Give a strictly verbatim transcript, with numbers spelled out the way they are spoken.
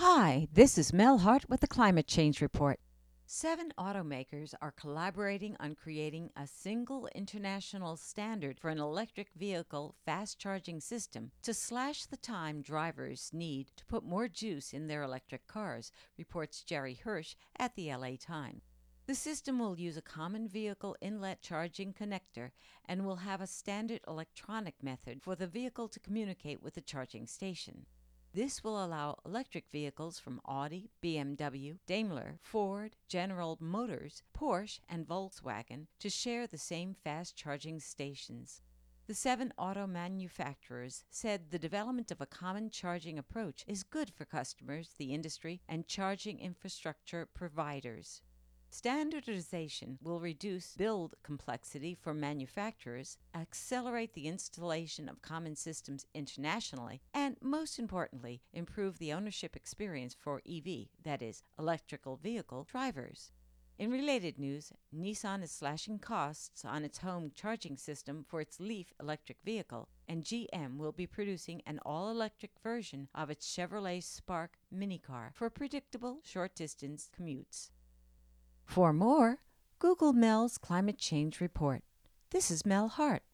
Hi, this is Mel Hart with the Climate Change Report. Seven automakers are collaborating on creating a single international standard for an electric vehicle fast charging system to slash the time drivers need to put more juice in their electric cars, reports Jerry Hirsch at the L A Times. The system will use a common vehicle inlet charging connector and will have a standard electronic method for the vehicle to communicate with the charging station. This will allow electric vehicles from Audi, B M W, Daimler, Ford, General Motors, Porsche, and Volkswagen to share the same fast charging stations. The seven auto manufacturers said the development of a common charging approach is good for customers, the industry, and charging infrastructure providers. Standardization will reduce build complexity for manufacturers, accelerate the installation of common systems internationally, and most importantly, improve the ownership experience for E V, that is, electrical vehicle drivers. In related news, Nissan is slashing costs on its home charging system for its Leaf electric vehicle, and G M will be producing an all-electric version of its Chevrolet Spark minicar for predictable short-distance commutes. For more, Google Mel's Climate Change Report. This is Mel Hart.